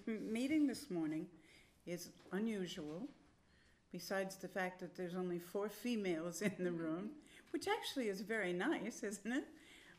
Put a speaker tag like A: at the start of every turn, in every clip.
A: meeting this morning is unusual, besides the fact that there's only 4 females in the room, which actually is very nice, isn't it?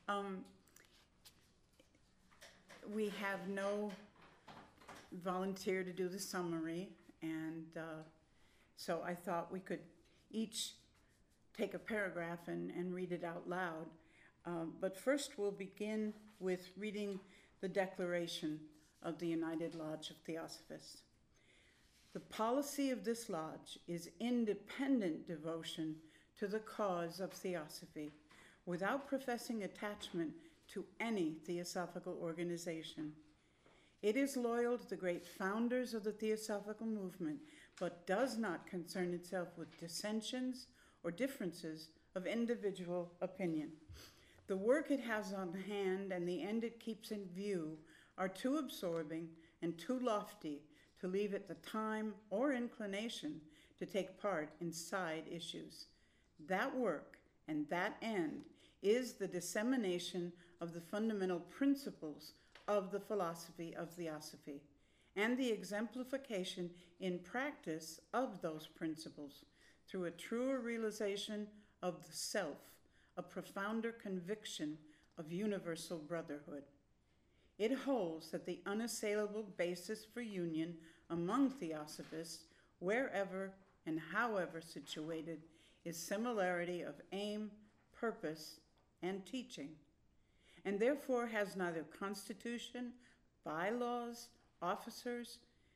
A: We have no volunteer to do the summary, and so I thought we could each take a paragraph and read it out loud. But first we'll begin with reading the Declaration of the United Lodge of Theosophists. The policy of this lodge is independent devotion to the cause of theosophy, without professing attachment to any theosophical organization. It is loyal to the great founders of the theosophical movement, but does not concern itself with dissensions or differences of individual opinion. The work it has on hand and the end it keeps in view are too absorbing and too lofty to leave it the time or inclination to take part in side issues. That work and that end is the dissemination of the fundamental principles of the philosophy of theosophy, and the exemplification in practice of those principles through a truer realization of the self, a profounder conviction of universal brotherhood. It holds that the unassailable basis for union among theosophists, wherever and however situated, is similarity of aim, purpose, and teaching, and therefore has neither constitution, bylaws, officers,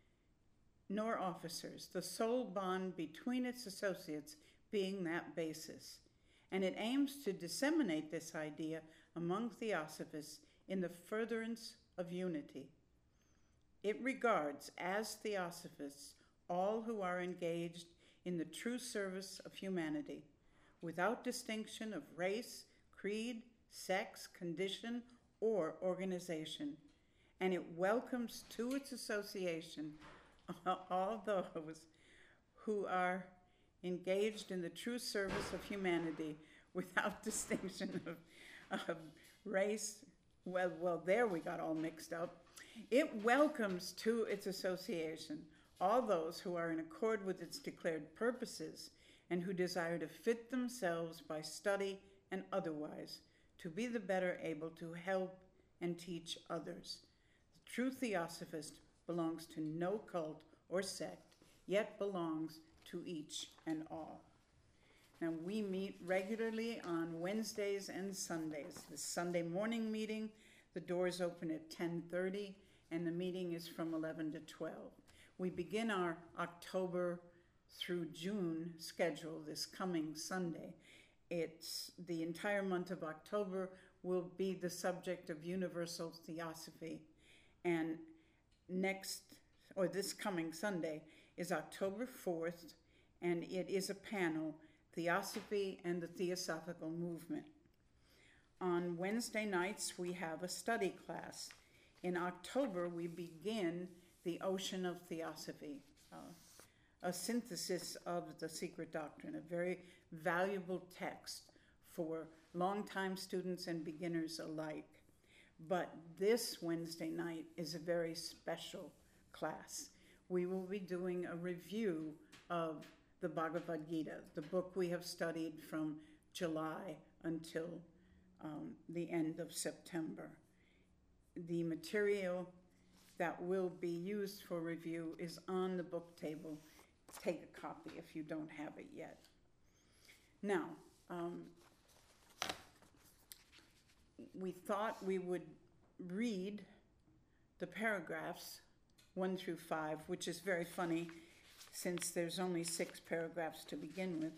A: the sole bond between its associates being that basis. And it aims to disseminate this idea among theosophists in the furtherance of unity. It regards as theosophists all who are engaged in the true service of humanity, without distinction of race, creed, sex, condition, or organization. And it welcomes to its association all those who are engaged in the true service of humanity without distinction of race. Well, there we got all mixed up. It welcomes to its association all those who are in accord with its declared purposes and who desire to fit themselves by study and otherwise to be the better able to help and teach others. The true theosophist belongs to no cult or sect, yet belongs to each and all. Now, we meet regularly on Wednesdays and Sundays. The Sunday morning meeting, the doors open at 10:30, and the meeting is from 11 to 12. We begin our October through June schedule this coming Sunday. It's the entire month of October will be the subject of universal theosophy, and this coming Sunday is October 4th, and it is a panel, Theosophy and the Theosophical Movement. On Wednesday nights, we have a study class. In October, we begin The Ocean of Theosophy, a synthesis of the Secret Doctrine, a very valuable text for longtime students and beginners alike. But this Wednesday night is a very special class. We will be doing a review of the Bhagavad Gita, the book we have studied from July until the end of September. The material that will be used for review is on the book table. Take a copy if you don't have it yet. Now, we thought we would read the paragraphs 1 through 5, which is very funny since there's only 6 paragraphs to begin with.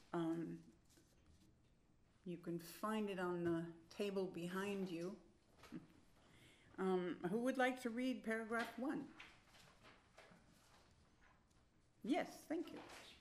A: You can find it on the table behind you. Who would like to read paragraph 1? Yes, thank you.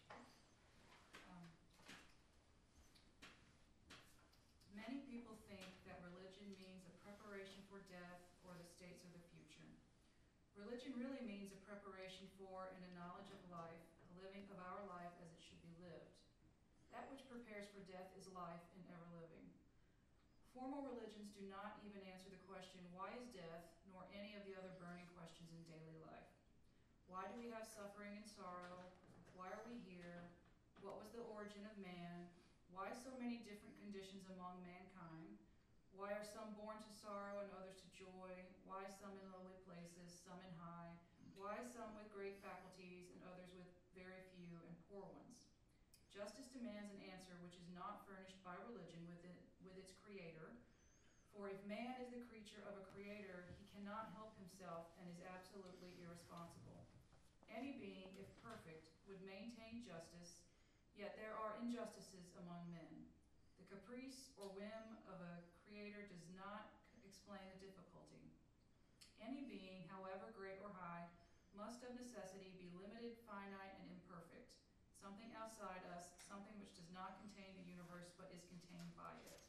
B: Many people think that religion means a preparation for death or the states of the future. Religion really means a preparation for and a knowledge of life, a living of our life as it should be lived. That which prepares for death is life and ever living. Formal religions do not even answer the question, why is death, nor any of the other burning questions in daily life. Why do we have suffering and sorrow? Why are we here? What was the origin of man? Why so many different conditions among mankind? Why are some born to sorrow and others to joy? Why some in lowly places, some in high? Why some with great faculties and others with very few and poor ones? Justice demands an answer which is not furnished by religion with its creator. For if man is the creature of a creator, he cannot help himself and is absolutely irresponsible. Any being, if perfect, would maintain justice, yet there are injustices among men. The caprice or whim of a creator does not explain the difficulty. Any being, however great or high, must of necessity be limited, finite, and imperfect, something outside us, something which does not contain the universe but is contained by it.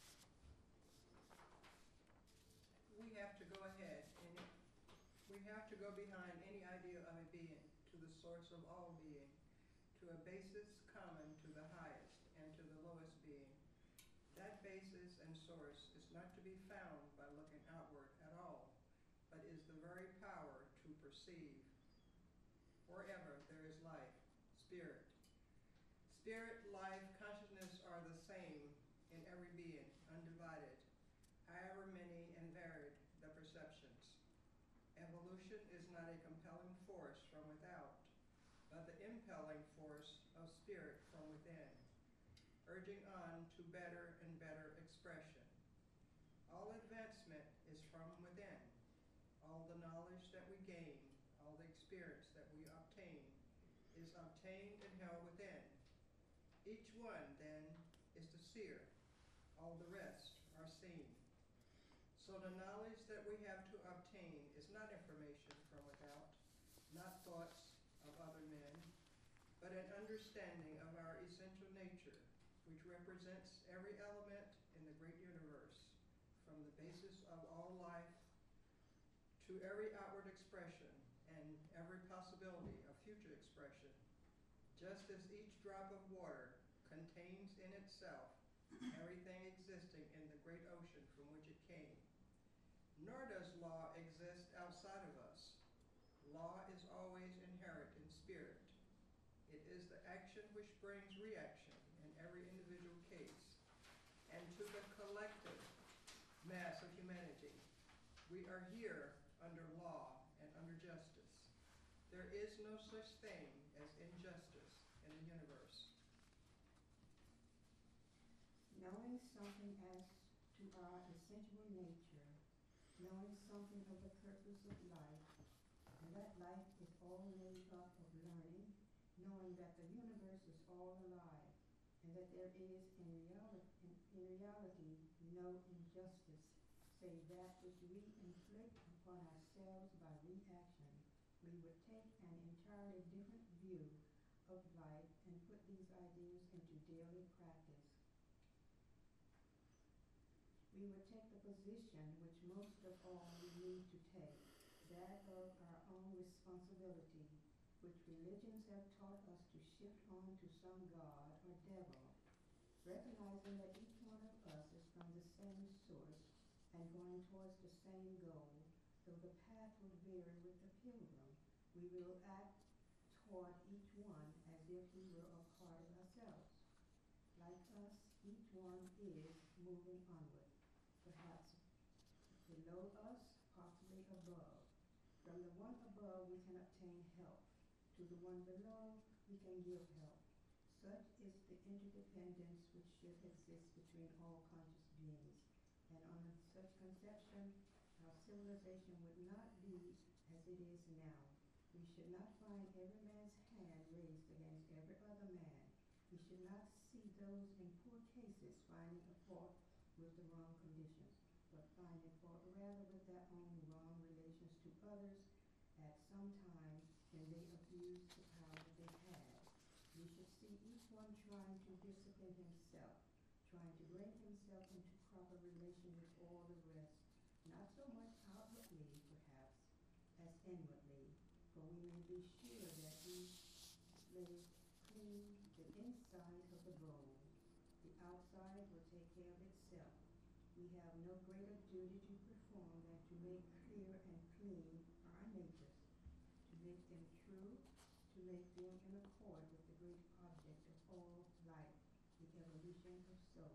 C: We have to go ahead and we have to go behind any idea of a being to the source of all being, to a basis common to the highest and to the lowest being. That basis and source is not to be found by looking outward at all, but is the very power to perceive. Wherever there is life, spirit. Spirit, life, consciousness are the same in every being, undivided, however many and varied the perceptions. Evolution is not a compelling force from without, but the impelling force of spirit from within, urging on to better and better expression. All advancement is from within. All the knowledge that we gain, all the experience that we obtain, is obtained and held within. Each one, then, is the seer. All the rest are seen. So the knowledge that we have to obtain is not information from without, not thoughts of other men, but an understanding of our essential nature, which represents every element in the great universe, from the basis of all life to every outward expression and every possibility of future expression. Just as each drop of water contains in itself everything existing in the great ocean from which it came. Nor does law exist outside of us. Law is always inherent in spirit. It is the action which brings reaction in every individual case. And to the collective mass of humanity, we are here under law and under justice. There is no such thing as injustice in the universe.
D: Knowing something as to our essential nature, knowing something of the purpose of life, and that life is all made up of learning, knowing that the universe is all alive, and that there is in reality no injustice, save that which we inflict upon ourselves by reaction, we would take an entirely different view of life and put these ideas into daily practice. We would take the position which most of all we need to take, that of our own responsibility, which religions have taught us to shift on to some god or devil, recognizing that each one of us is from the same source and going towards the same goal, though the path will vary with the pilgrim. We will act toward each one as if he were a part of ourselves. Like us, each one is moving onward, perhaps below us, possibly above. From the one above, we can obtain help. To the one below, we can give help. Such is the interdependence which should exist between all conscious beings. And under such conception, our civilization would not be as it is now. We should not find every man's hand raised against every other man. We should not see those in poor cases finding a fault with the wrong conditions, but finding fault rather with their own wrong relations to others at some time when they abused the power they had. We should see each one trying to discipline himself, trying to bring himself into proper relation with all the rest, not so much outwardly, perhaps, as inwardly, for we may be sure that we lay clean the inside of the bowl. The outside will take care of itself. We have no greater duty to perform than to make clear and clean our natures, to make them true, to make them in accord with the great object of all life, the evolution of soul.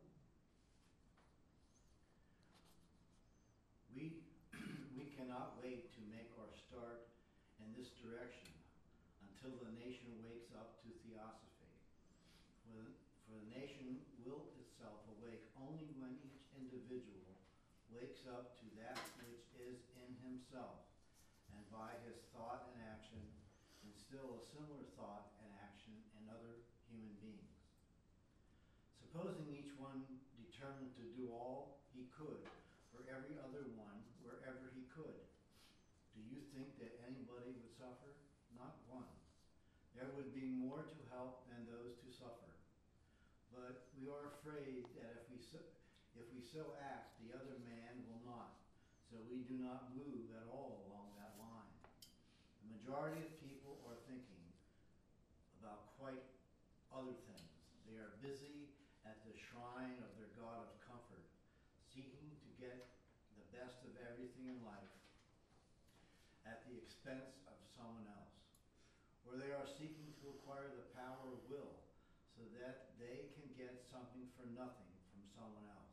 E: We cannot wait to make our start in this direction until the nation wakes up to theosophy. For the nation will itself awake only when each individual wakes up to that which is in himself, and by his thought and action instill a similar thought and action in other human beings. Supposing each one determined to do all he could for every other one wherever he could, do you think that anybody would suffer? Not one. There would be more to help than those to suffer. But we are afraid that if we so act, the other man will not. So we do not move at all along that line. The majority of people are thinking about quite other things. They are busy at the shrine of their God of comfort, seeking to get the best of everything in life at the expense of someone else. Or they are seeking to acquire the power of will so that they can get something for nothing from someone else.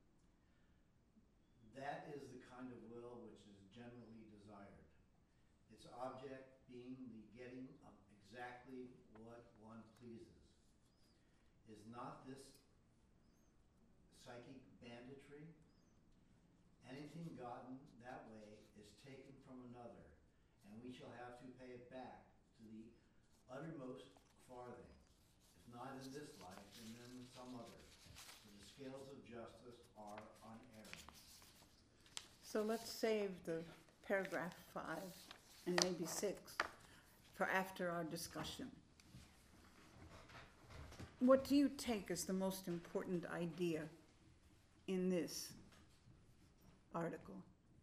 E: That is the kind of will which is generally desired, its object being the getting of exactly what one pleases. Is not this psychic banditry? Anything gotten that way is taken from another, and we shall have to pay it back to the uttermost farthing, if not in this life, and then some other. For the scales of justice are unerring.
A: So let's save the paragraph 5 and maybe 6 for after our discussion. What do you take as the most important idea in this article?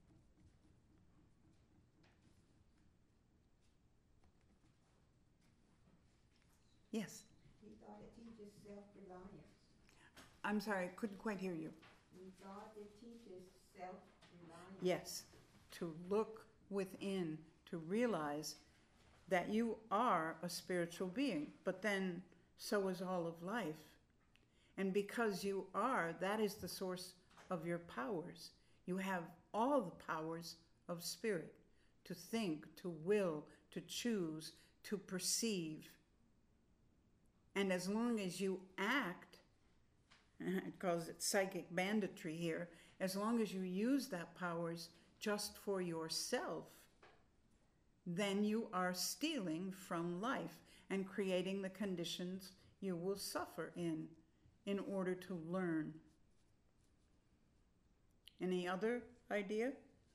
A: Yes.
D: We thought it teaches self-reliance.
A: I'm sorry, I couldn't quite hear you.
D: We thought it teaches self-reliance.
A: Yes, to look within, to realize that you are a spiritual being, but then so is all of life. And because you are, that is the source of your powers. You have all the powers of spirit to think, to will, to choose, to perceive. And as long as you act, it calls it psychic banditry here, as long as you use that powers just for yourself, then you are stealing from life and creating the conditions you will suffer in order to learn. Any other idea?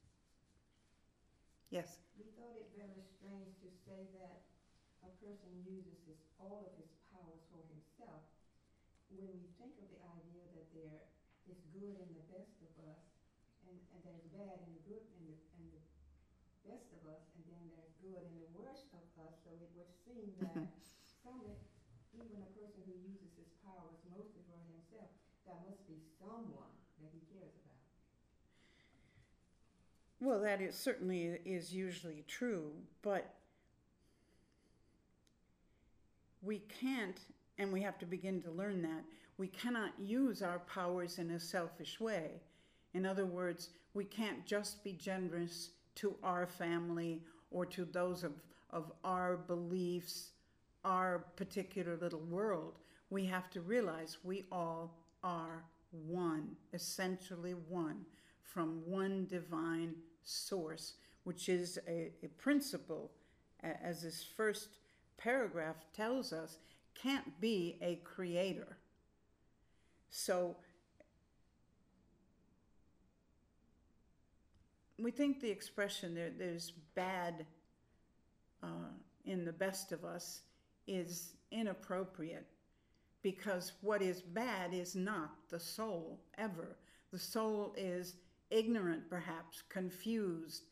A: Yes.
D: We thought it very strange to say that a person uses all of his powers for himself. When we think of the idea that there is good in the best of us, and there's bad in the good in the best of us, and then there's good in the worst of us, so it would seem that even a person who uses his powers mostly for himself, there must be someone that he cares about.
A: Well, that is certainly is usually true, but we can't, and we have to begin to learn that, we cannot use our powers in a selfish way. In other words, we can't just be generous to our family or to those of our beliefs, our particular little world. We have to realize we all are one, essentially one, from one divine source, which is a principle, as this first paragraph tells us, can't be a creator. So we think the expression there's bad in the best of us is inappropriate, because what is bad is not the soul ever. The soul is ignorant, perhaps, confused,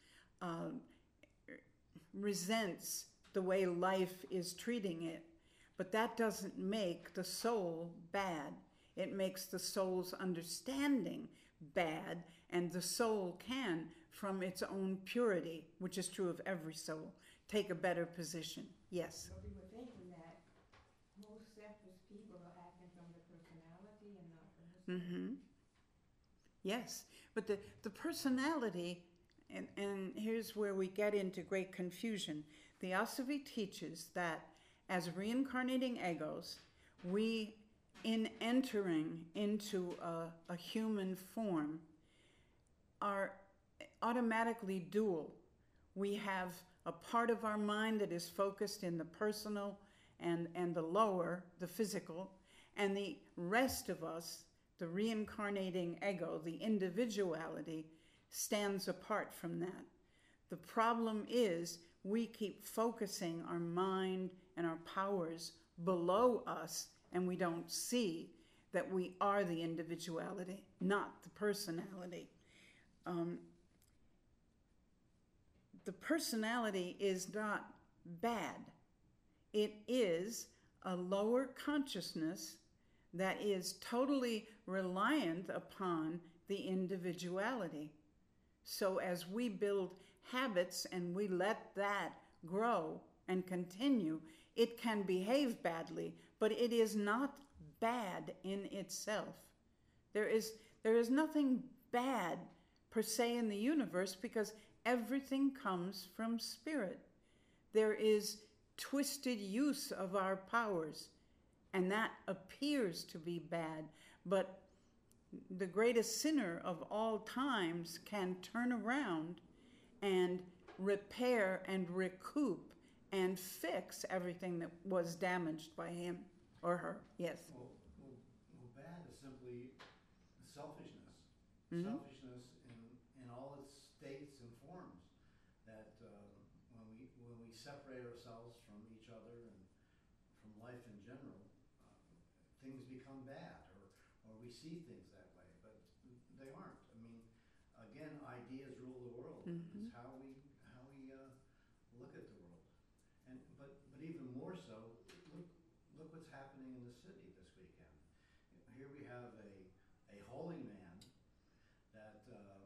A: resents the way life is treating it. But that doesn't make the soul bad. It makes the soul's understanding bad, and the soul can from its own purity, which is true of every soul, take a better position. Yes.
D: But we were thinking that most selfless people are acting from the personality and not from the soul.
A: Mm-hmm. Yes, but the personality, and here's where we get into great confusion. Theosophy teaches that as reincarnating egos, we, in entering into a human form, are automatically dual. We have a part of our mind that is focused in the personal and the lower, the physical, and the rest of us, the reincarnating ego, the individuality, stands apart from that. The problem is we keep focusing our mind and our powers below us, and we don't see that we are the individuality, not the personality. The personality is not bad. It is a lower consciousness that is totally reliant upon the individuality. So as we build habits and we let that grow and continue, it can behave badly, but it is not bad in itself. There is nothing bad per se in the universe because everything comes from spirit. There is twisted use of our powers, and that appears to be bad, but the greatest sinner of all times can turn around and repair and recoup and fix everything that was damaged by him or her. Yes.
E: Well, bad is simply selfishness.
A: Mhm.
E: Selfishness in all its states and forms. That when we separate ourselves from each other and from life in general, things become bad, or we see things that way, but they aren't. I mean, again, ideas rule the world.
A: Mhm.
E: It's how we look at the world, but even more so, look what's happening in the city this weekend. Here we have a holy man that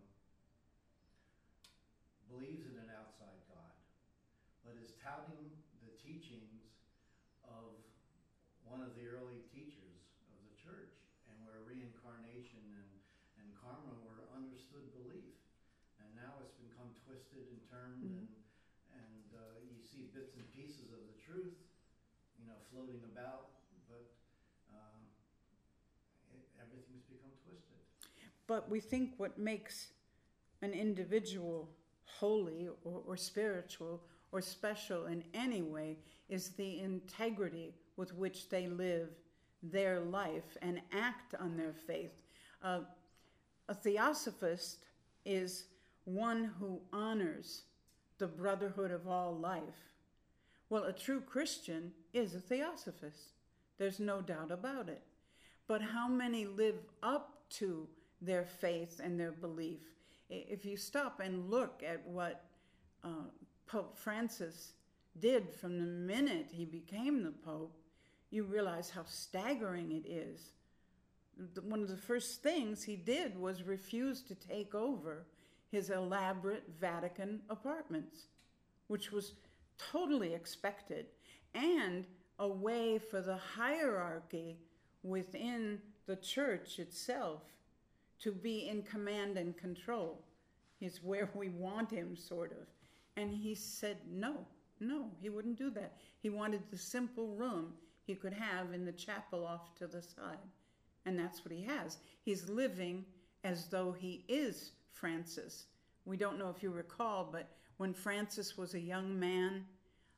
E: believes in an outside God, but is touting the teachings of one of the early teachers of the church, and where reincarnation and karma were understood belief. And now it's become twisted and turned,
A: Mhm.
E: and you see bits and pieces of the truth, floating about, but everything's become twisted.
A: But we think what makes an individual holy or spiritual or special in any way is the integrity with which they live their life and act on their faith. A theosophist is one who honors the brotherhood of all life. Well, a true Christian is a theosophist. There's no doubt about it. But how many live up to their faith and their belief? If you stop and look at what Pope Francis did from the minute he became the Pope, you realize how staggering it is. One of the first things he did was refuse to take over his elaborate Vatican apartments, which was totally expected, and a way for the hierarchy within the church itself to be in command and control. Is where we want him, sort of. And he said no, he wouldn't do that. He wanted the simple room he could have in the chapel off to the side. And that's what he has. He's living as though he is Francis. We don't know if you recall, but when Francis was a young man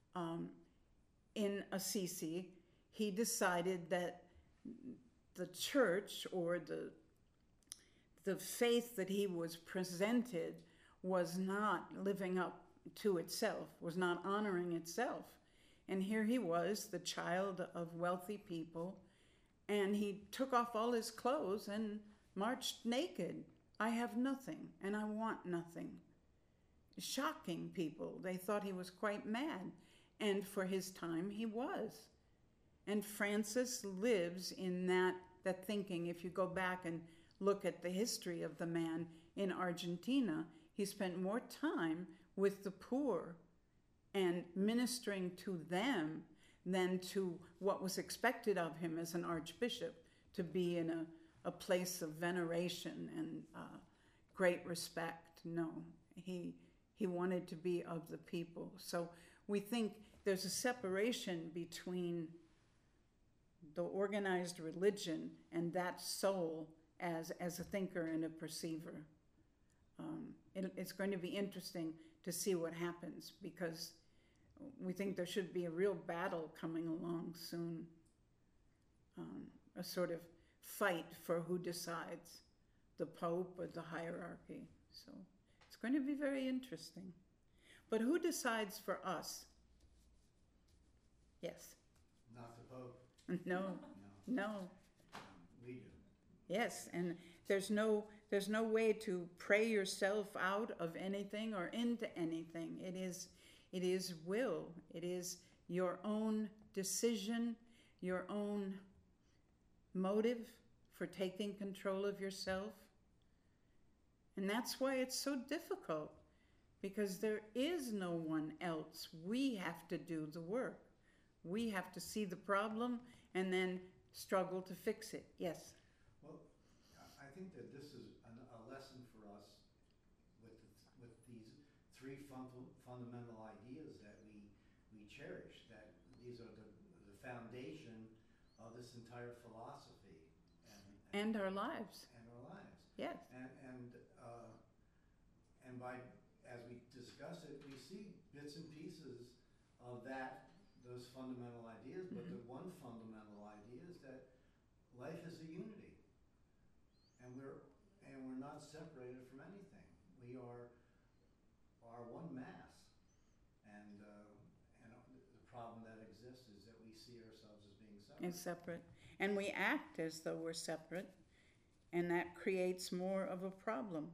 A: in Assisi, he decided that the church, or the faith that he was presented, was not living up to itself, was not honoring itself. And here he was, the child of wealthy people, and he took off all his clothes and marched naked. I have nothing, and I want nothing. Shocking people. They thought he was quite mad. And for his time, he was. And Francis lives in that thinking. If you go back and look at the history of the man in Argentina, He spent more time with the poor and ministering to them than to what was expected of him as an archbishop, to be in a place of veneration and great respect. No, he wanted to be of the people. So we think there's a separation between the organized religion and that soul as a thinker and a perceiver. It's going to be interesting to see what happens, because we think there should be a real battle coming along soon, a sort of fight for who decides, the Pope or the hierarchy. So it's going to be very interesting. But who decides for us? Yes.
E: Not the Pope.
A: No.
E: No.
A: No.
E: We do.
A: Yes, and there's no way to pray yourself out of anything or into anything. It is will. It is your own decision, your own motive for taking control of yourself. And that's why it's so difficult, because there is no one else. We have to do the work. We have to see the problem and then struggle to fix it. Yes.
E: Well, I think that this is a lesson for us with these three fundamental ideas that we cherish, that these are the foundation of this entire philosophy.
A: And our lives.
E: And our lives.
A: Yes.
E: And by, as we discuss it, we see bits and pieces of those fundamental ideas, but the one fundamental idea is that life is a unity, and we're not separated from anything. We are one mass, and the problem that exists is that we see ourselves as being separate.
A: It's separate. And we act as though we're separate, and that creates more of a problem.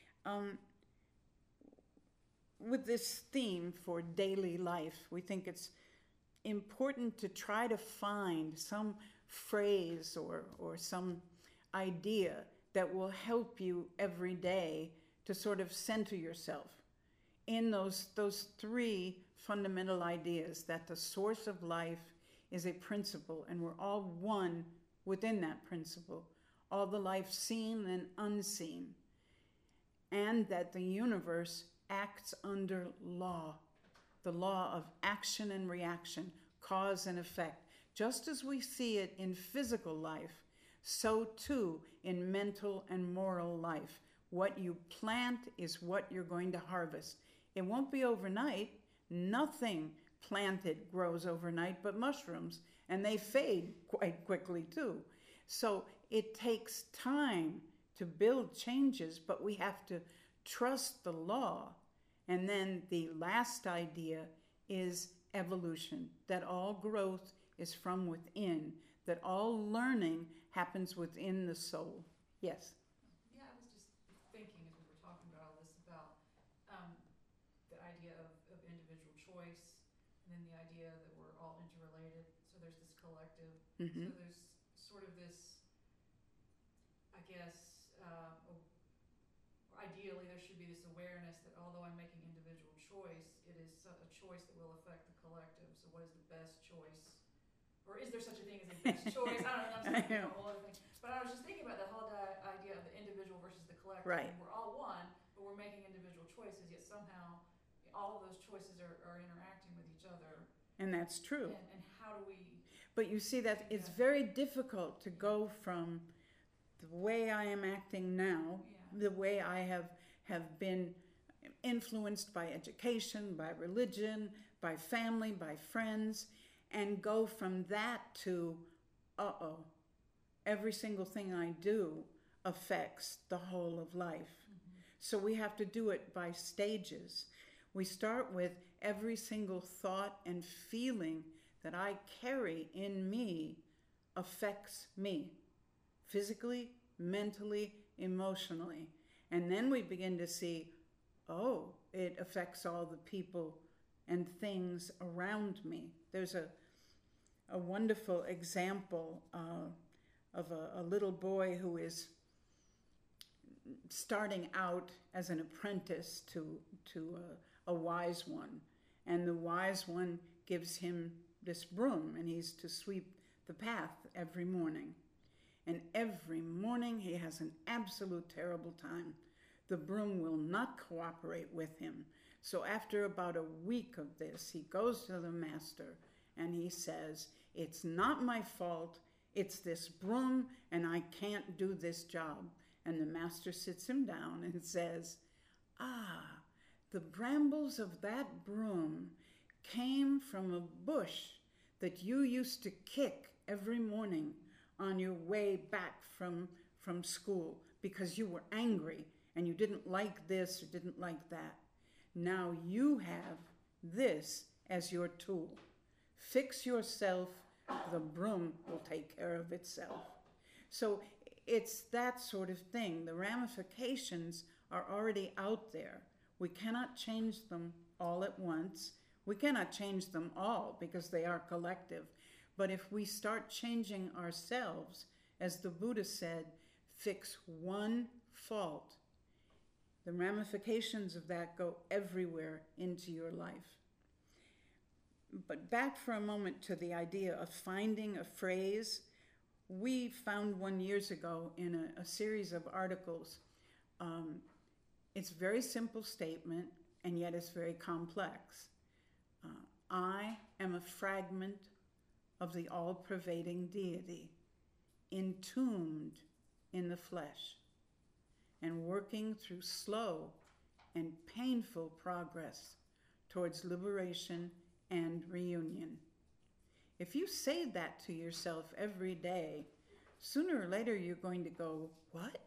A: With this theme for daily life, we think it's important to try to find some phrase or some idea that will help you every day to sort of center yourself in those three fundamental ideas, that the source of life is a principle, and we're all one within that principle, all the life seen and unseen, and that the universe acts under law, the law of action and reaction, cause and effect. Just as we see it in physical life, so too in mental and moral life. What you plant is what you're going to harvest. It won't be overnight. Nothing planted grows overnight but mushrooms, and they fade quite quickly too. So it takes time to build changes, but we have to trust the law. And then the last idea is evolution, that all growth is from within, that all learning happens within the soul. Yes?
B: Yeah, I was just thinking as we were talking about all this, about the idea of individual choice, and then the idea that we're all interrelated. So there's this collective.
A: Mm-hmm.
B: So there's sort of this, I guess, ideally there should be this awareness that although I'm making individual choice, it is a choice that will affect the collective. So what is the best choice? Or is there such a thing as a best choice? I don't know, I'm saying a whole other thing. But I was just thinking about the whole idea of the individual versus the collective.
A: Right.
B: We're all one, but we're making individual choices, yet somehow all of those choices are interacting with each other.
A: And that's true.
B: And how do we...
A: But you see that it's very difficult to go from the way I am acting now, the way I have been influenced by education, by religion, by family, by friends, and go from that to, every single thing I do affects the whole of life. Mm-hmm. So we have to do it by stages. We start with every single thought and feeling that I carry in me affects me, physically, mentally, emotionally. And then we begin to see, it affects all the people and things around me. There's a wonderful example of a little boy who is starting out as an apprentice to a wise one. And the wise one gives him this broom, and he's to sweep the path every morning. And every morning he has an absolute terrible time. The broom will not cooperate with him. So after about a week of this, he goes to the master and he says, "It's not my fault, it's this broom, and I can't do this job." And the master sits him down and says, "Ah, the brambles of that broom came from a bush that you used to kick every morning on your way back from school because you were angry and you didn't like this or didn't like that. Now you have this as your tool. Fix yourself, the broom will take care of itself." So it's that sort of thing. The ramifications are already out there. We cannot change them all at once. We cannot change them all because they are collective. But if we start changing ourselves, as the Buddha said, fix one fault, the ramifications of that go everywhere into your life. But back for a moment to the idea of finding a phrase. We found one years ago in a series of articles. It's a very simple statement, and yet it's very complex. I am a fragment of the all-pervading deity, entombed in the flesh, and working through slow and painful progress towards liberation and reunion. If you say that to yourself every day, sooner or later you're going to go, "What?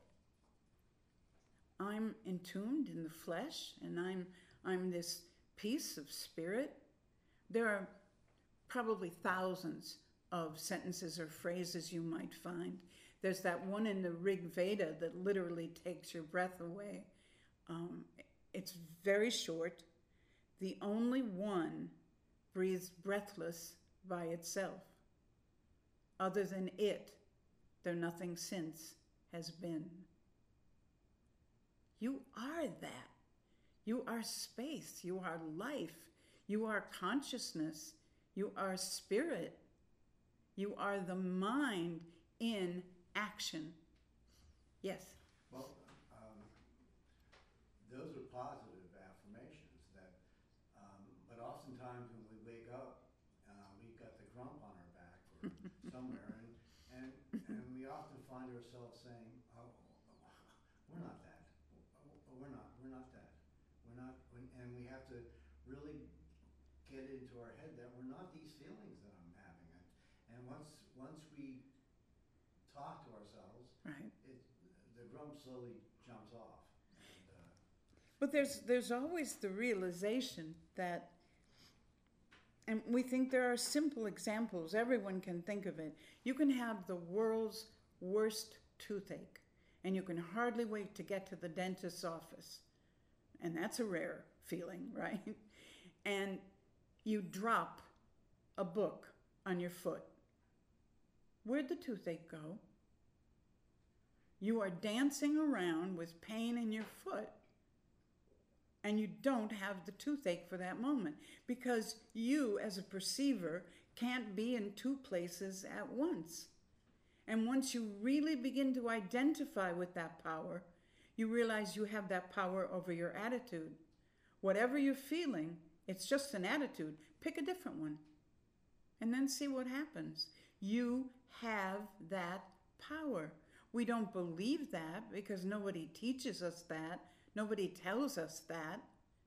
A: I'm entombed in the flesh, and I'm this piece of spirit?" There are probably thousands of sentences or phrases you might find. There's that one in the Rig Veda that literally takes your breath away. It's very short. The only one breathes breathless by itself. Other than it, there nothing since has been. You are that. You are space. You are life. You are consciousness. You are spirit. You are the mind in action. Yes?
E: Well, those are positive affirmations that, but oftentimes when we wake up, we've got the grump on our back or somewhere, and we often find ourselves saying, "Oh, we're not that. We're not that. We're not," and we have to really get into our head that we're not these feelings that I'm having. And once we talk to ourselves,
A: Right.
E: The grump slowly jumps off.
A: But there's always the realization that, and we think there are simple examples, everyone can think of it. You can have the world's worst toothache, and you can hardly wait to get to the dentist's office. And that's a rare feeling, right? And you drop a book on your foot. Where'd the toothache go? You are dancing around with pain in your foot, and you don't have the toothache for that moment because you, as a perceiver, can't be in two places at once. And once you really begin to identify with that power, you realize you have that power over your attitude. Whatever you're feeling, it's just an attitude. Pick a different one and then see what happens. You have that power. We don't believe that because nobody teaches us that. Nobody tells us that.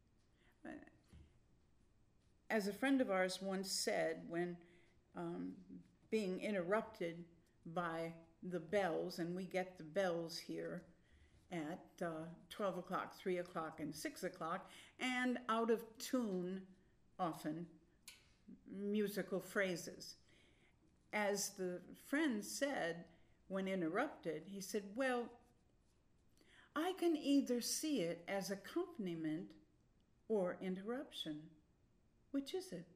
A: As a friend of ours once said, when being interrupted by the bells, and we get the bells here at 12 o'clock, 3 o'clock, and 6 o'clock, and out of tune, often, musical phrases. As the friend said when interrupted, he said, "Well, I can either see it as accompaniment or interruption. Which is it?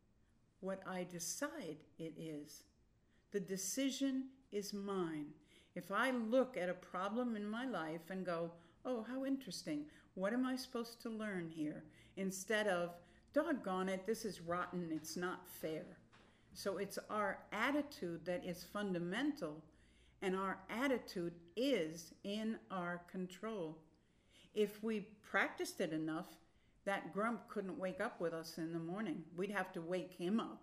A: What I decide it is. The decision is mine. If I look at a problem in my life and go, oh, how interesting, what am I supposed to learn here? Instead of, doggone it, this is rotten, it's not fair. So it's our attitude that is fundamental, and our attitude is in our control. If we practiced it enough, that grump couldn't wake up with us in the morning. We'd have to wake him up.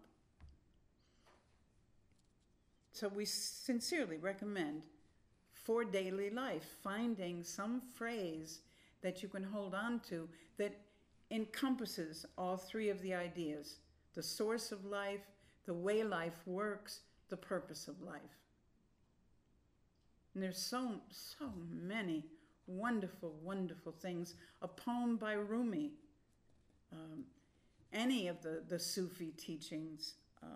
A: So we sincerely recommend for daily life, finding some phrase that you can hold on to that encompasses all three of the ideas: the source of life, the way life works, the purpose of life. And there's so many wonderful, wonderful things. A poem by Rumi, any of the Sufi teachings,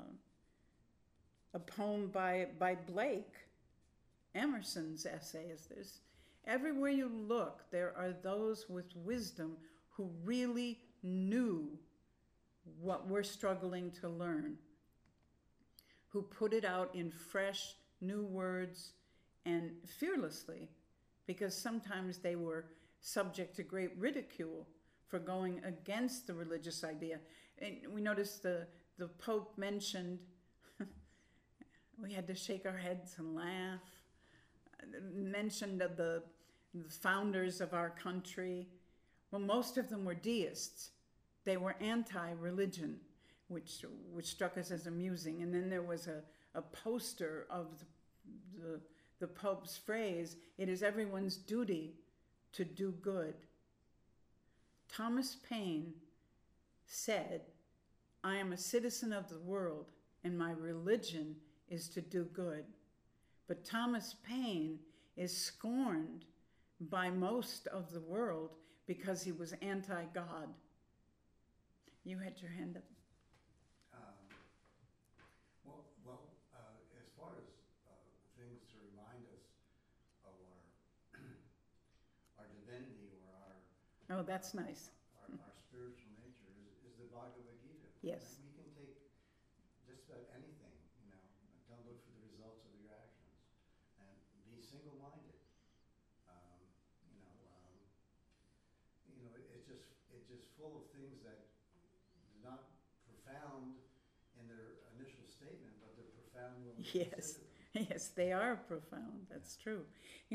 A: a poem by Blake, Emerson's essays. There's, everywhere you look, there are those with wisdom who really knew what we're struggling to learn, who put it out in fresh, new words and fearlessly, because sometimes they were subject to great ridicule for going against the religious idea. And we noticed the Pope mentioned, we had to shake our heads and laugh, mentioned of the founders of our country. Well, most of them were deists. They were anti-religion, which struck us as amusing. And then there was a poster of the Pope's phrase, "It is everyone's duty to do good." Thomas Paine said, "I am a citizen of the world, and my religion is to do good." But Thomas Paine is scorned by most of the world because he was anti-God. You had your hand up.
E: As far as things to remind us of our divinity or our
A: Oh, that's nice.
E: our spiritual nature is the Bhagavad Gita.
A: Yes.
E: And we can take just about anything, don't look for the results of your actions, and be single-minded. It's just full of things that are not profound in their initial statement, but they're profound when we
A: Yes.
E: consider them.
A: Yes, they are profound. That's true.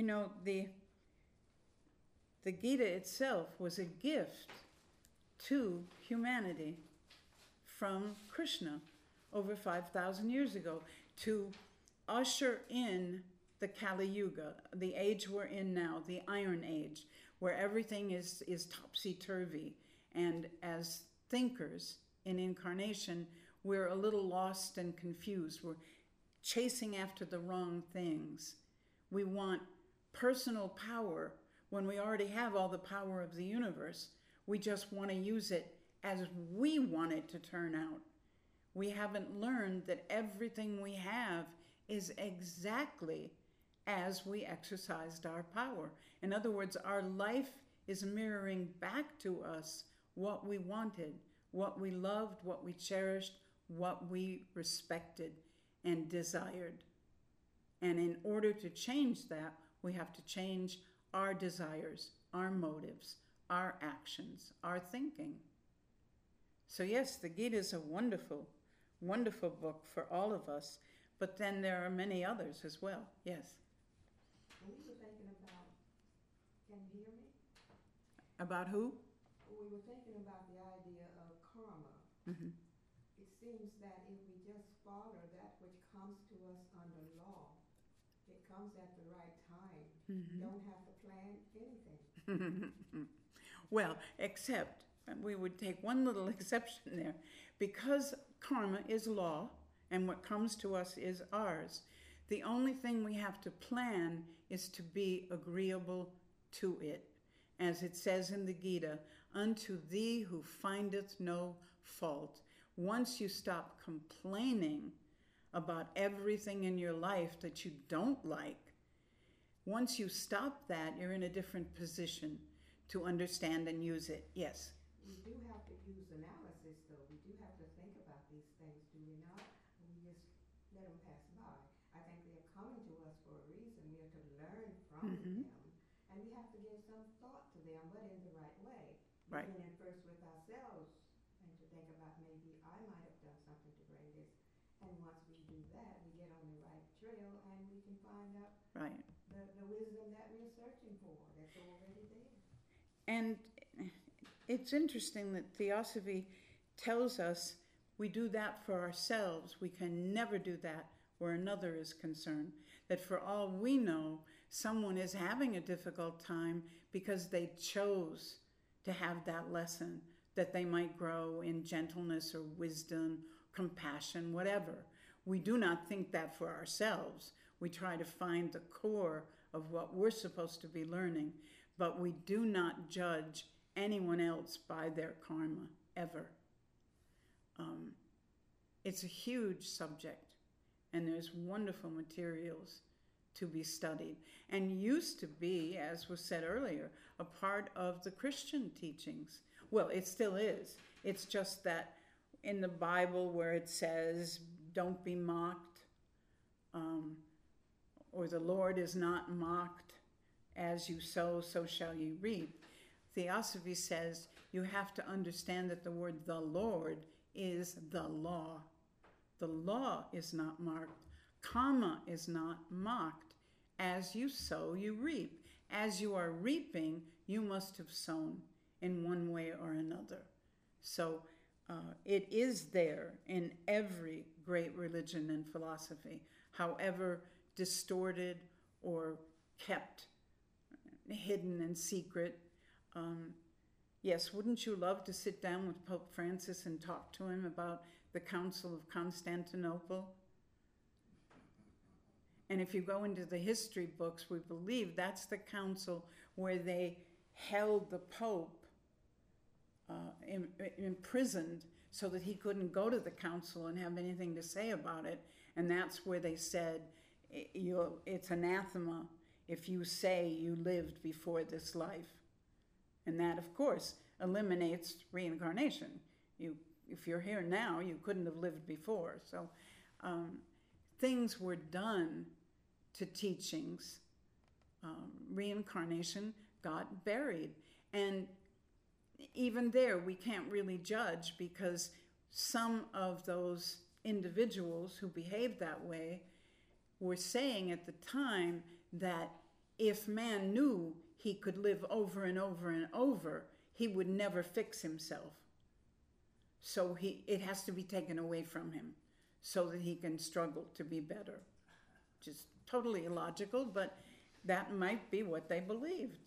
A: The Gita itself was a gift to humanity from Krishna over 5,000 years ago to usher in the Kali Yuga, the age we're in now, the Iron Age, where everything is topsy-turvy. And as thinkers in incarnation, we're a little lost and confused. We're chasing after the wrong things. We want personal power when we already have all the power of the universe. We just want to use it as we want it to turn out. We haven't learned that everything we have is exactly as we exercised our power. In other words, our life is mirroring back to us what we wanted, what we loved, what we cherished, what we respected and desired. And in order to change that, we have to change our desires, our motives, our actions, our thinking. So yes, the Gita is a wonderful, wonderful book for all of us, but then there are many others as well. Yes.
D: We were thinking about, can you hear me?
A: About who?
D: We were thinking about the idea of karma.
A: Mm-hmm.
D: It seems that if we just follow that which comes to us under law, it comes at the right time.
A: Mm-hmm.
D: Don't have to plan anything.
A: Well, except we would take one little exception there. Because karma is law and what comes to us is ours, the only thing we have to plan is to be agreeable to it. As it says in the Gita, unto thee who findeth no fault. Once you stop complaining about everything in your life that you don't like, once you stop that, you're in a different position to understand and use it. Yes?
D: We do have to use analysis, though. We do have to think about these things, do we not? We just let them pass by. I I think they're coming to us for a reason. We are to learn from
A: Mhm.
D: them, and we have to give some thought to them, but in the right way.
A: Right.
D: Beginning first with ourselves, and to think about maybe I might have done something to bring this. And once we do that, we get on the right trail, and we can find out
A: Right.
D: the wisdom that we're searching for, that's already there.
A: And it's interesting that Theosophy tells us we do that for ourselves. We can never do that where another is concerned. That for all we know, someone is having a difficult time because they chose to have that lesson, that they might grow in gentleness or wisdom, compassion, whatever. We do not think that for ourselves. We try to find the core of what we're supposed to be learning, but we do not judge anyone else by their karma, ever. It's a huge subject, and there's wonderful materials to be studied, and used to be, as was said earlier, a part of the Christian teachings. Well, it still is. It's just that in the Bible where it says, don't be mocked, or the Lord is not mocked, as you sow, so shall you reap. Theosophy says you have to understand that the word the Lord is the law. The law is not marked. Karma is not mocked. As you sow, you reap. As you are reaping, you must have sown in one way or another. So it is there in every great religion and philosophy, however distorted or kept hidden and secret. Yes, wouldn't you love to sit down with Pope Francis and talk to him about the Council of Constantinople? And if you go into the history books, we believe that's the council where they held the Pope imprisoned so that he couldn't go to the council and have anything to say about it. And that's where they said, it's anathema if you say you lived before this life. And that, of course, eliminates reincarnation. If you're here now, you couldn't have lived before. So things were done to teachings. Reincarnation got buried. And even there, we can't really judge, because some of those individuals who behaved that way were saying at the time that if man knew he could live over and over and over, he would never fix himself. So it has to be taken away from him so that he can struggle to be better. Just totally illogical, but that might be what they believed.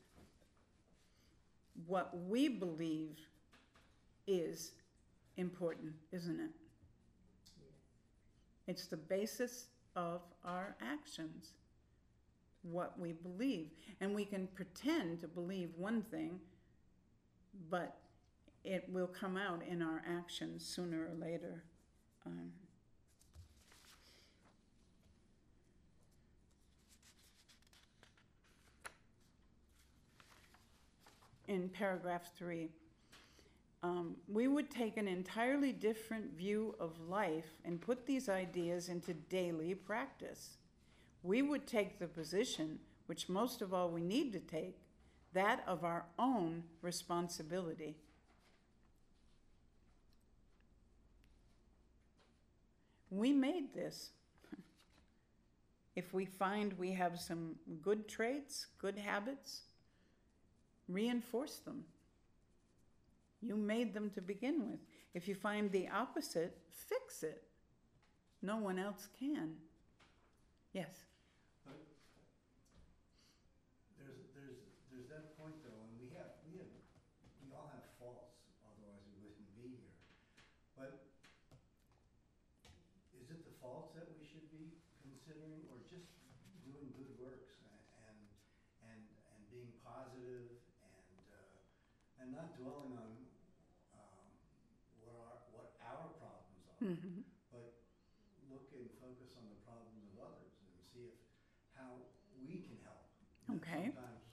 A: What we believe is important, isn't it? It's the basis of our actions, what we believe. And we can pretend to believe one thing, but it will come out in our actions sooner or later. In paragraph 3, we would take an entirely different view of life and put these ideas into daily practice. We would take the position, which most of all we need to take, that of our own responsibility. We made this. If we find we have some good traits, good habits, reinforce them. You made them to begin with. If you find the opposite, fix it. No one else can. Yes?
E: But there's that point though, and we all have faults, otherwise we wouldn't be here. But is it the faults that we should be considering, or just doing good works and being positive and not dwelling on what our problems are,
A: Mm-hmm.
E: but look and focus on the problems of others and see how we can help.
A: Okay.
E: Sometimes,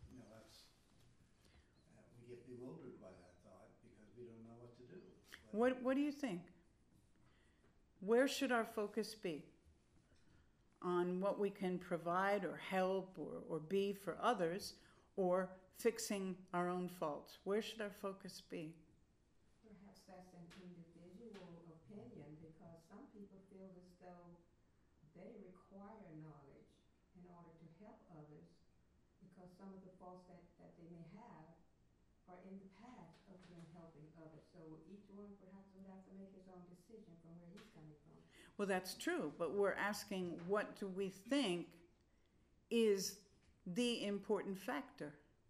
E: we get bewildered by that thought because we don't know what to do. But
A: What do you think? Where should our focus be? on what we can provide or help or be for others, or fixing our own faults? Where should our focus be?
D: Perhaps that's an individual opinion, because some people feel as though they require knowledge in order to help others, because some of the faults that they may have are in the path of them helping others. So each one perhaps would have to make his own decision from where he's coming from.
A: Well, that's true, but we're asking, what do we think is the important factor?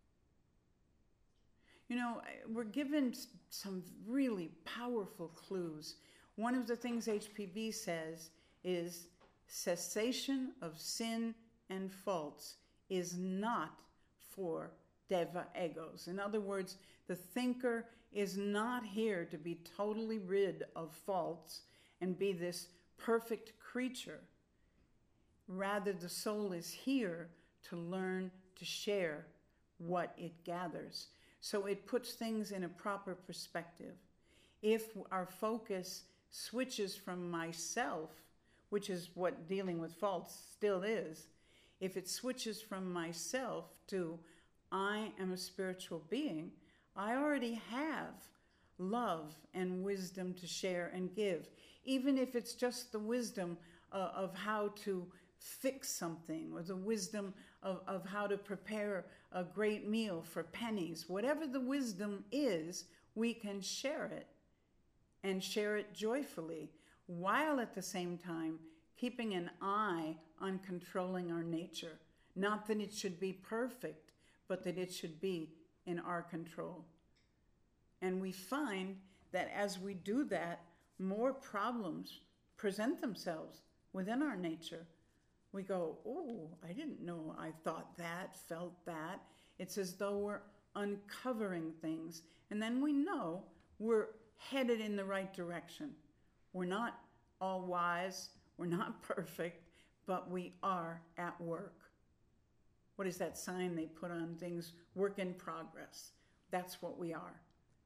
A: You know, we're given some really powerful clues. One of the things HPB says is cessation of sin and faults is not for deva egos. In other words, the thinker is not here to be totally rid of faults and be this perfect creature. Rather, the soul is here to learn to share what it gathers. So it puts things in a proper perspective. If our focus switches from myself, which is what dealing with faults still is, if it switches from myself to I am a spiritual being, I already have love and wisdom to share and give. Even if it's just the wisdom of how to fix something, or the wisdom of how to prepare a great meal for pennies. Whatever the wisdom is, we can share it, and share it joyfully, while at the same time keeping an eye on controlling our nature. Not that it should be perfect, but that it should be in our control. And we find that as we do that, more problems present themselves within our nature. We go, oh, I didn't know I thought that, felt that. It's as though we're uncovering things. And then we know we're headed in the right direction. We're not all wise, we're not perfect, but we are at work. What is that sign they put on things? Work in progress. That's what we are.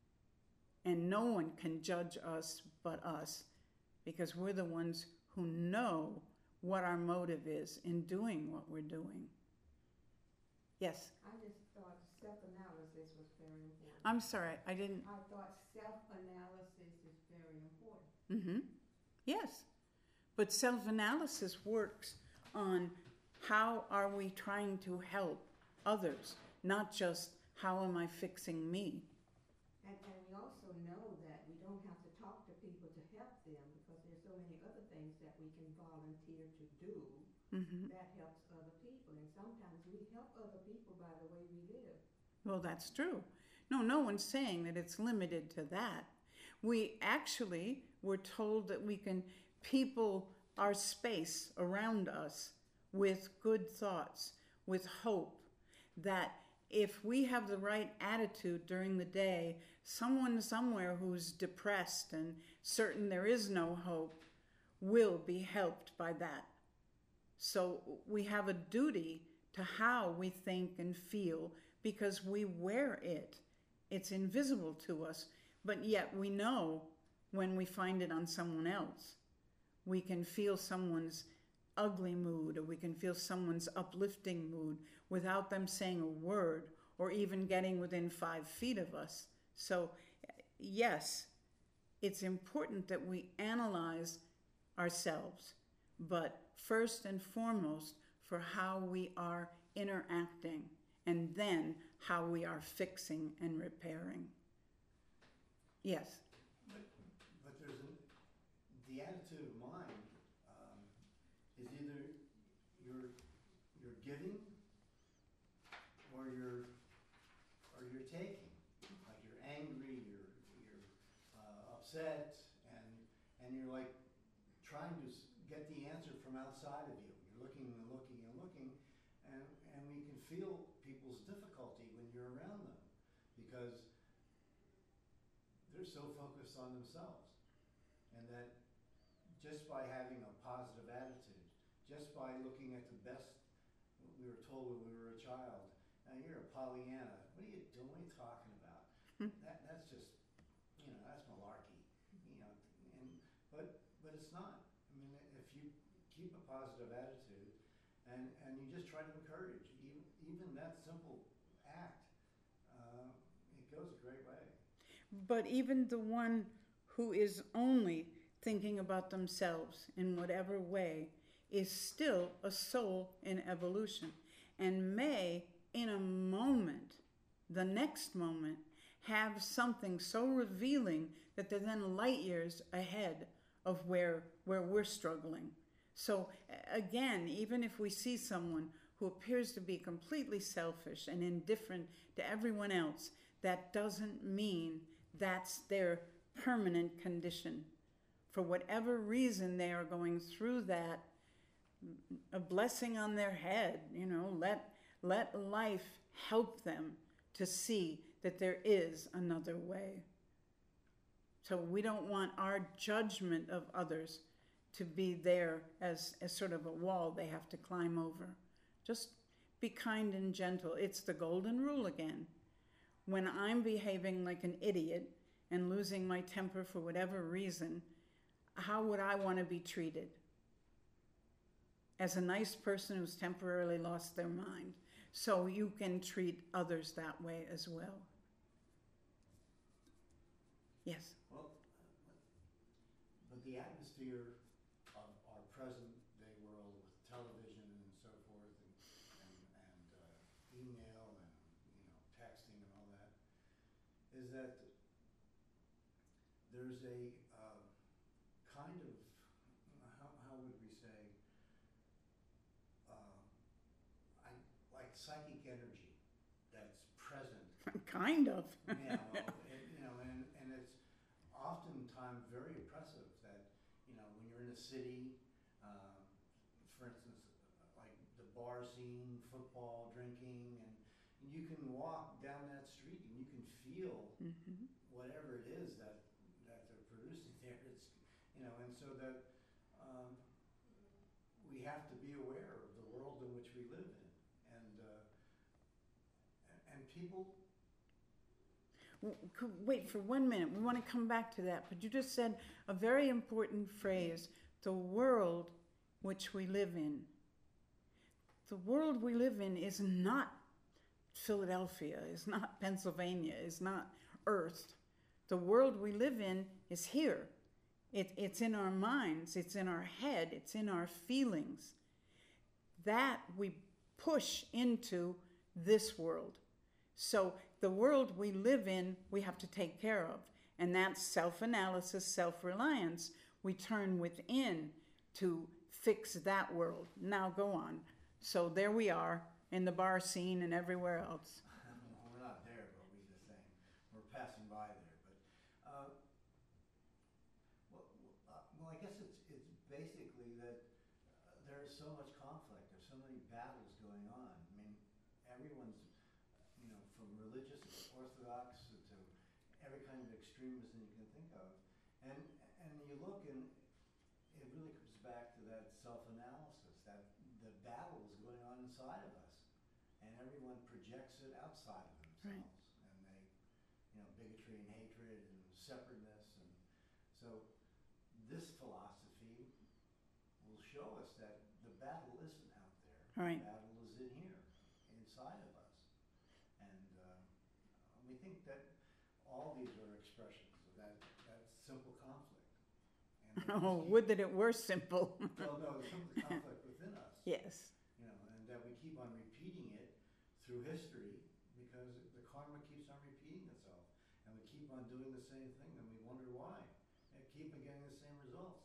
A: And no one can judge us but us, because we're the ones who know what our motive is in doing what we're doing. Yes?
D: I just thought self-analysis was very important.
A: I'm sorry, I didn't...
D: I thought self-analysis is very important.
A: Yes. But self-analysis works on how are we trying to help others, not just how am I fixing me.
D: And we also know that we don't have to talk to people to help them, because there's so many other things that we can volunteer to do that helps other people. And sometimes we help other people by the way we live.
A: Well, that's true. No one's saying that it's limited to that. We actually were told that we can people our space around us with good thoughts, with hope, that if we have the right attitude during the day, someone somewhere who's depressed and certain there is no hope will be helped by that. So we have a duty to how we think and feel, because we wear it. It's invisible to us, but yet we know when we find it on someone else. We can feel someone's ugly mood, or we can feel someone's uplifting mood without them saying a word or even getting within 5 feet of us. So yes, it's important that we analyze ourselves, but first and foremost for how we are interacting, and then how we are fixing and repairing. Yes?
E: But there's the attitude of mind is either you're giving or you're taking. Like you're angry, you're upset, and you're like trying to get the answer from outside of you. You're looking and looking and looking, and we can feel people's difficulty when you're around them, because they're so focused on themselves. And that just by having a positive attitude, just by looking at the best, we were told when we were a child, you're a Pollyanna, what are you doing, what are you talking about? That's just, that's malarkey, but it's not. I mean, if you keep a positive attitude, and you just try to encourage, even that simple act, it goes a great way.
A: But even the one who is only thinking about themselves in whatever way is still a soul in evolution and may, in a moment, the next moment, have something so revealing that they're then light years ahead of where we're struggling. So again, even if we see someone who appears to be completely selfish and indifferent to everyone else, that doesn't mean that's their permanent condition. For whatever reason they are going through that, a blessing on their head, let life help them to see that there is another way. So we don't want our judgment of others to be there as sort of a wall they have to climb over. Just be kind and gentle. It's the golden rule again. When I'm behaving like an idiot and losing my temper for whatever reason, how would I want to be treated? As a nice person who's temporarily lost their mind. So you can treat others that way as well. Yes?
E: Well, but the atmosphere of our present day world with television and so forth, and email and texting and all that, is that there's a kind of, how would we say, like psychic energy that's present.
A: Kind of.
E: Yeah, well, and it's oftentimes very oppressive that, when you're in a city, for instance, like the bar scene, football, drinking, and you can walk down that street and you can feel whatever it is that they're producing there. It's, and so that we have to be aware of the world in which we live in. And people.
A: Wait for 1 minute. We want to come back to that. But you just said a very important phrase, the world which we live in. The world we live in is not Philadelphia, is not Pennsylvania, is not Earth. The world we live in is here. It's in our minds, it's in our head, it's in our feelings. That we push into this world. So the world we live in, we have to take care of. And that's self-analysis, self-reliance. We turn within to fix that world. Now go on. So there we are in the bar scene and everywhere else.
E: We're not there, but we're just saying we're passing by there. Well, I guess it's basically that there's so much conflict. There's so many battles going on. I mean, everyone's, from religious orthodox to every kind of extremism you can think of, and you look and it really comes back to that self-analysis, that the battle is going on inside of us, and everyone projects it outside of themselves.
A: Right.
E: And they, bigotry and hatred and separateness, and so this philosophy will show us that the battle isn't out there.
A: Right.
E: The battle is in here, inside of us, and we think that all these are expressions of that simple conflict. And
A: Oh, would that it were simple.
E: well, no, the simple conflict within us.
A: Yes.
E: And that we keep on repeating it through history because the karma keeps on repeating itself. And we keep on doing the same thing and we wonder why. And keep on getting the same results.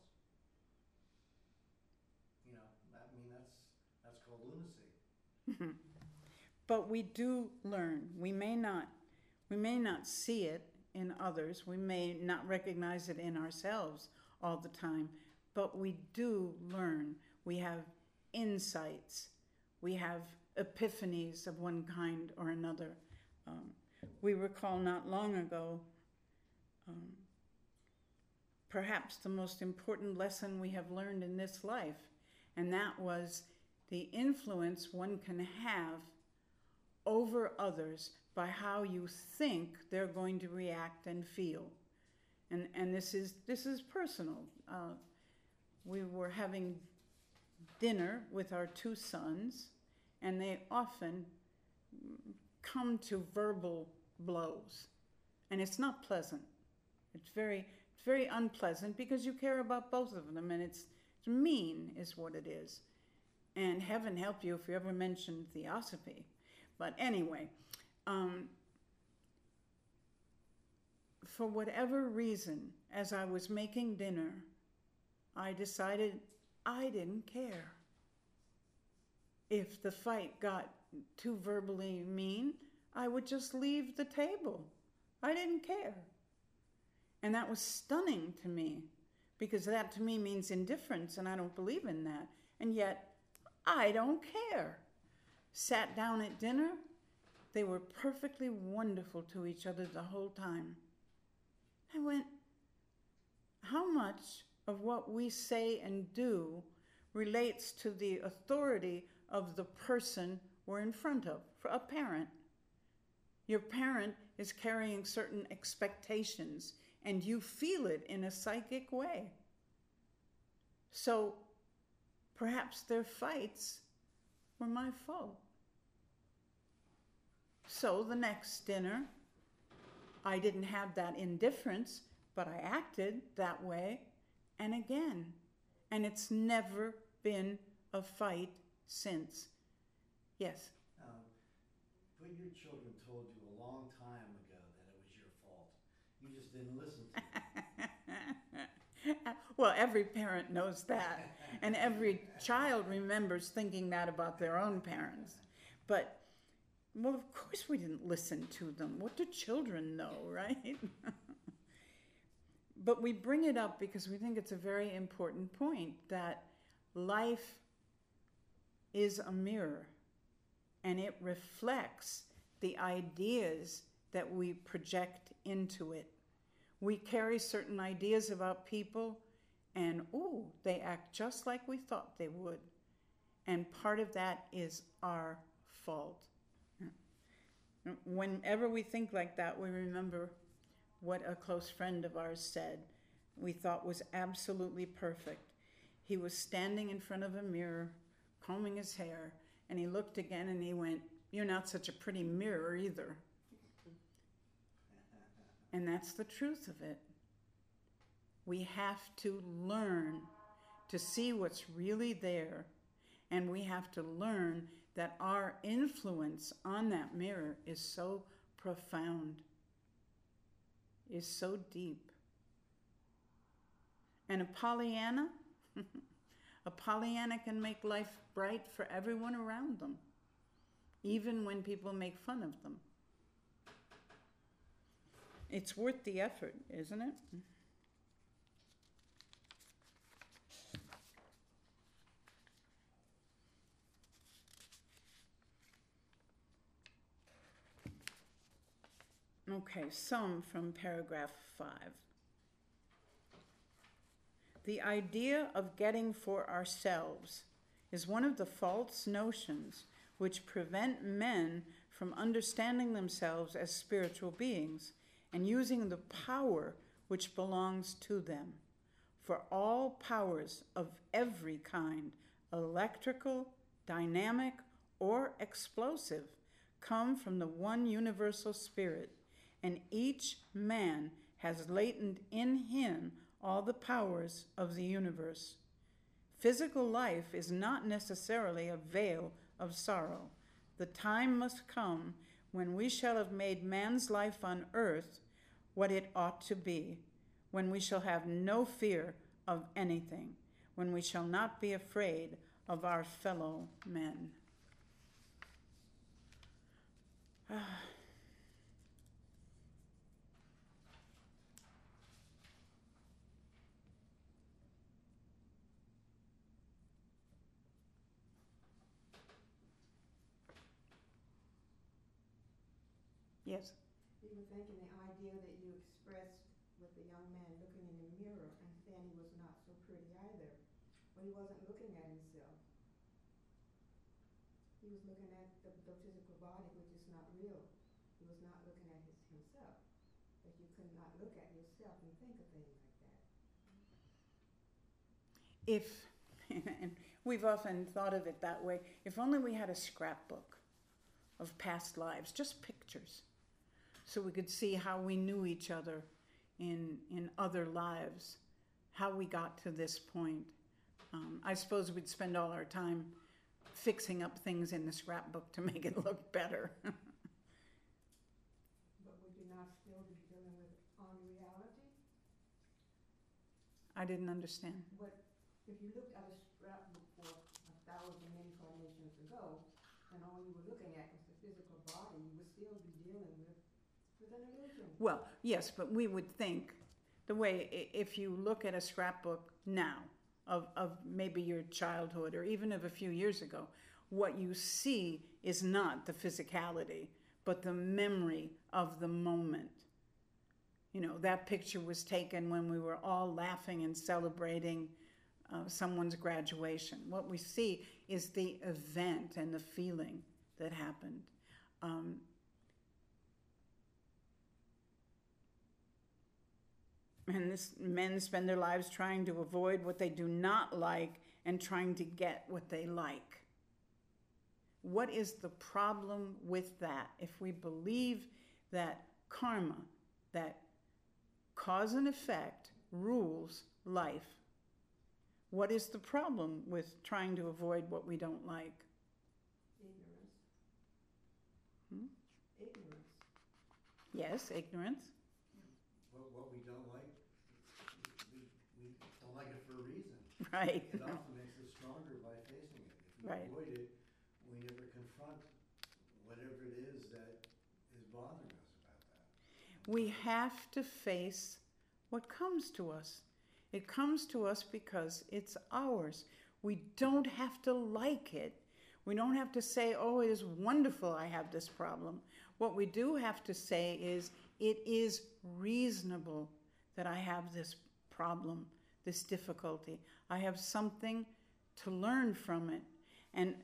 E: That's called lunacy.
A: But we do learn. We may not see it in others. We may not recognize it in ourselves all the time, but we do learn. We have insights. We have epiphanies of one kind or another. We recall not long ago, perhaps the most important lesson we have learned in this life, and that was the influence one can have over others by how you think they're going to react and feel. And this is personal. We were having dinner with our two sons, and they often come to verbal blows. And it's not pleasant. It's very unpleasant because you care about both of them, and it's mean is what it is. And heaven help you if you ever mention theosophy. But anyway, for whatever reason, as I was making dinner, I decided I didn't care. If the fight got too verbally mean, I would just leave the table. I didn't care. And that was stunning to me, because that to me means indifference, and I don't believe in that. And yet, I don't care. Sat down at dinner. They were perfectly wonderful to each other the whole time. I went, how much of what we say and do relates to the authority of the person we're in front of, for a parent? Your parent is carrying certain expectations, and you feel it in a psychic way. So perhaps their fights were my fault. So the next dinner, I didn't have that indifference, but I acted that way, and again. And it's never been a fight since. Yes?
E: But your children told you a long time ago that it was your fault. You just didn't listen to them.
A: Well, every parent knows that. And every child remembers thinking that about their own parents. But, well, of course we didn't listen to them. What do children know, right? But we bring it up because we think it's a very important point, that life is a mirror, and it reflects the ideas that we project into it. We carry certain ideas about people, and they act just like we thought they would. And part of that is our fault. Whenever we think like that, we remember what a close friend of ours said, we thought was absolutely perfect. He was standing in front of a mirror, combing his hair, and he looked again and he went, "You're not such a pretty mirror either." And that's the truth of it. We have to learn to see what's really there, and we have to learn that our influence on that mirror is so profound, is so deep. And a Pollyanna can make life bright for everyone around them, even when people make fun of them. It's worth the effort, isn't it? Okay, some from paragraph 5. The idea of getting for ourselves is one of the false notions which prevent men from understanding themselves as spiritual beings and using the power which belongs to them. For all powers of every kind, electrical, dynamic, or explosive, come from the one universal spirit, and each man has latent in him all the powers of the universe. Physical life is not necessarily a veil of sorrow. The time must come when we shall have made man's life on earth what it ought to be, when we shall have no fear of anything, when we shall not be afraid of our fellow men. Yes.
D: You were thinking the idea that you expressed with the young man looking in the mirror and saying he was not so pretty either. Well, he wasn't looking at himself. He was looking at the physical body, which is not real. He was not looking at himself. But you could not look at yourself and think a thing like that.
A: And We've often thought of it that way. If only we had a scrapbook of past lives, just pictures, so we could see how we knew each other in other lives, how we got to this point. I suppose we'd spend all our time fixing up things in the scrapbook to make it look better.
D: But would you not still be dealing with unreality?
A: I didn't understand.
D: But if you looked at a scrapbook for 1,000 incarnations ago, and all you were looking at was the physical body, you would still be dealing with an illusion.
A: Well, yes, but we would think the way, if you look at a scrapbook now of maybe your childhood or even of a few years ago, what you see is not the physicality, but the memory of the moment. You know, that picture was taken when we were all laughing and celebrating someone's graduation. What we see is the event and the feeling that happened. And men spend their lives trying to avoid what they do not like and trying to get what they like. What is the problem with that? If we believe that karma, that cause and effect, rules life, what is the problem with trying to avoid what we don't like?
D: Ignorance.
A: Hmm?
D: Ignorance.
A: Yes, ignorance.
E: What we don't like, we don't like it for a reason.
A: Right.
E: It often makes us stronger by facing it. If we
A: Right.
E: avoid it, we never confront whatever it is that is bothering us about that.
A: We have to face what comes to us. It comes to us because it's ours. We don't have to like it. We don't have to say, oh, it is wonderful I have this problem. What we do have to say is, it is reasonable that I have this problem, this difficulty. I have something to learn from it. And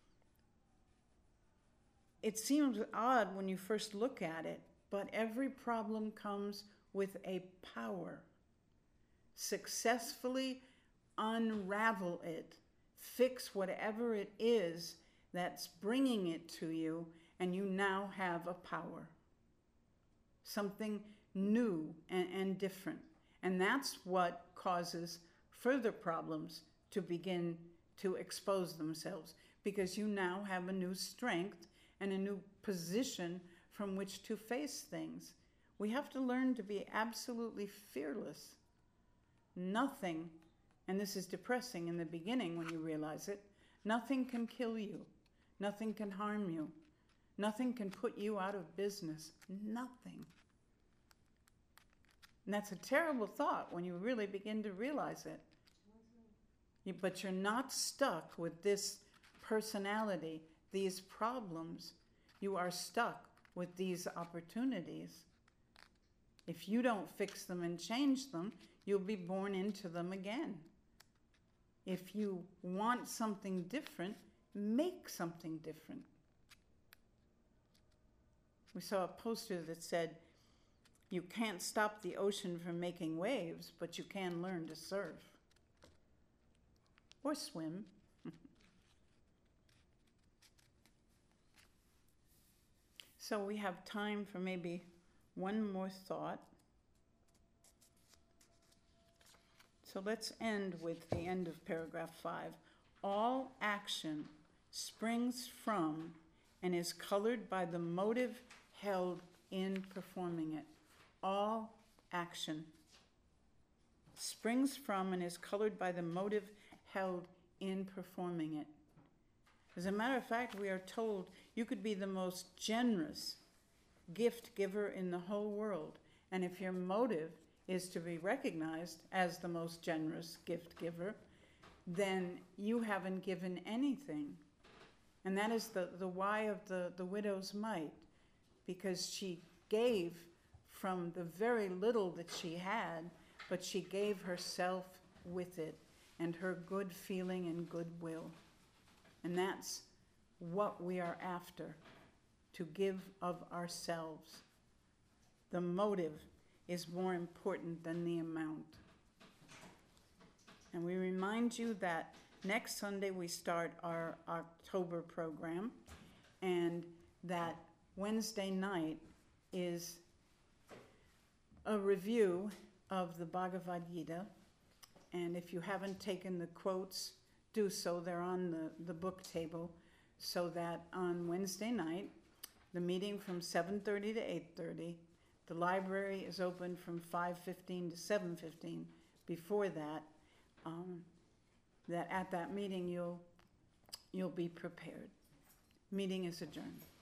A: it seems odd when you first look at it, but every problem comes with a power. Successfully unravel it, fix whatever it is that's bringing it to you, and you now have a power. Something new and different. And that's what causes further problems to begin to expose themselves, because you now have a new strength and a new position from which to face things. We have to learn to be absolutely fearless. Nothing, and this is depressing in the beginning when you realize it, nothing can kill you. Nothing can harm you. Nothing can put you out of business. Nothing. And that's a terrible thought when you really begin to realize it. But you're not stuck with this personality, these problems. You are stuck with these opportunities. If you don't fix them and change them, you'll be born into them again. If you want something different, make something different. We saw a poster that said, you can't stop the ocean from making waves, but you can learn to surf. Or swim. So we have time for maybe one more thought. So let's end with the end of paragraph 5. All action springs from and is colored by the motive held in performing it. All action springs from and is colored by the motive held in performing it. As a matter of fact, we are told you could be the most generous gift giver in the whole world, and if your motive is to be recognized as the most generous gift giver, then you haven't given anything. And that is the why of the widow's mite, because she gave from the very little that she had, but she gave herself with it and her good feeling and goodwill. And that's what we are after, to give of ourselves. The motive is more important than the amount. And we remind you that next Sunday we start our October program, and that Wednesday night is a review of the Bhagavad Gita. And if you haven't taken the quotes, do so. They're on the book table. So that on Wednesday night, the meeting from 7:30 to 8:30, the library is open from 5:15 to 7:15. Before that, that at that meeting you'll be prepared. Meeting is adjourned.